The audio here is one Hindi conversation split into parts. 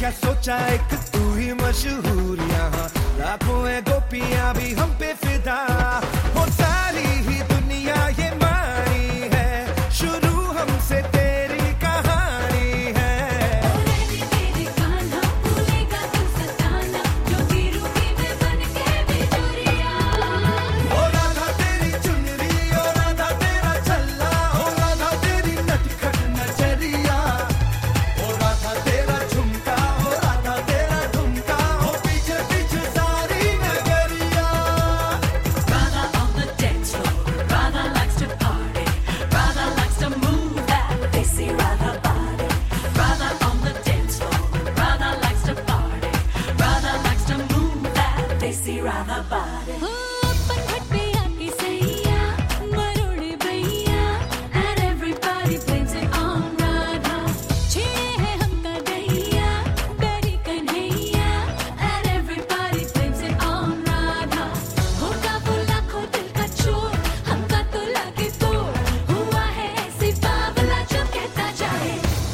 क्या सोचा एक तू ही मशहूर यहाँ लाखों है गोपियां भी हम पे फिदा वो सारी ही दुनिया ये मानी है शुरू हमसे तेरी कहानी है तेरे कान्हा भूलेगा तू सताना जो गिरू की मैं बन के बिजुरिया ओ राधा तेरी चुनरी ओ राधा तेरा छल्ला ओ राधा तेरी नटखट नजरिया ओ राधा तेरा झुमका ओ राधा तेरा ठुमका ओ पीछे पीछे सारी नगरिया Radha on the dance floor Radha likes to party Radha likes to move that desi Radha body Radha on the dance floor Radha likes to party Radha likes to move that desi Radha body अपन घट पे आके सैया मरोड़े भैया and everybody blames it on Radha छेड़े है हमका दैया बेरी Kanhaiya and everybody blames it on Radha होगा वो लाखों दिल का चोर हमका तो लगे तोड़ हुआ है ऐसी बावला जो कहता जाए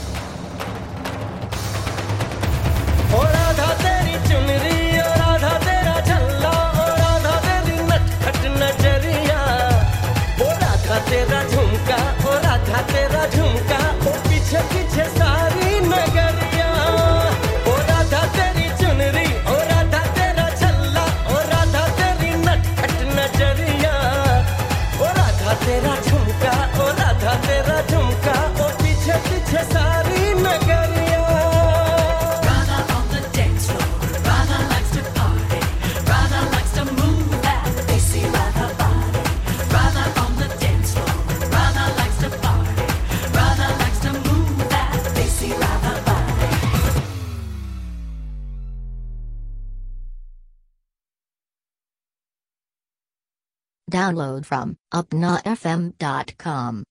ओ राधा तेरी चुनरी ओ राधा तेरा झल्ला ओ राधा तेरी नटखट नजरिया ओ राधा तेरा झुमका ओ राधा तेरा झुमका ओ पीछे पीछे सारी नगरिया ओ राधा तेरी चुनरी ओ राधा तेरा झल्ला ओ राधा तेरी नटखट नजरिया ओ राधा तेरा झुमका ओ राधा तेरा झुमका ओ पीछे पीछे सारी नगरिया Radha on the dance floor Radha likes to party Radha likes to move that desi Radha body Radha on the dance floor Radha likes to party Radha likes to move that desi Radha body Download from upnafm.com.